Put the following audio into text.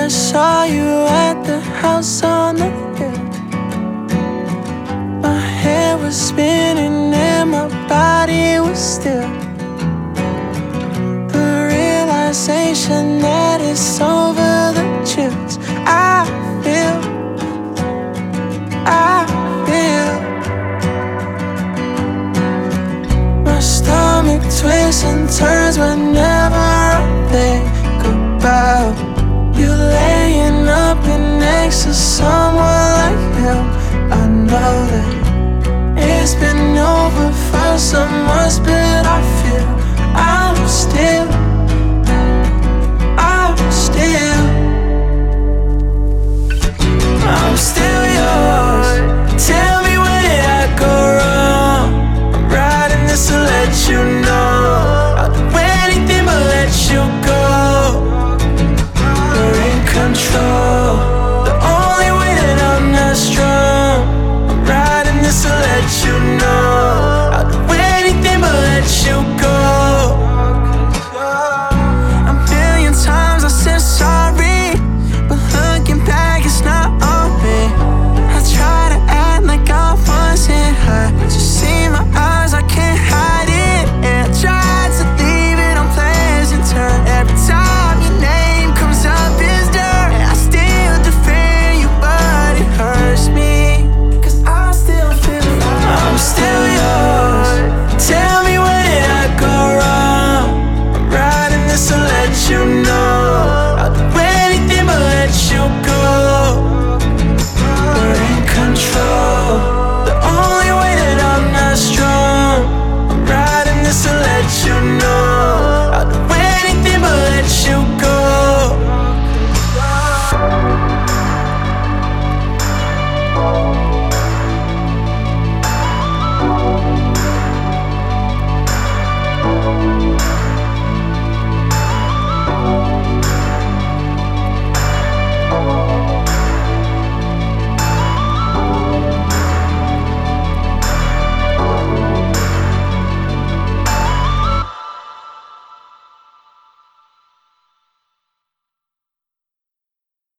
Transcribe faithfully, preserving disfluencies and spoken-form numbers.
I saw you at the house on the hill. My head was spinning and my body was still. The realization that it's over, the chills I feel, I feel. My stomach twists and turns whenever I think about you laying up and next to someone like him. I know that it's been no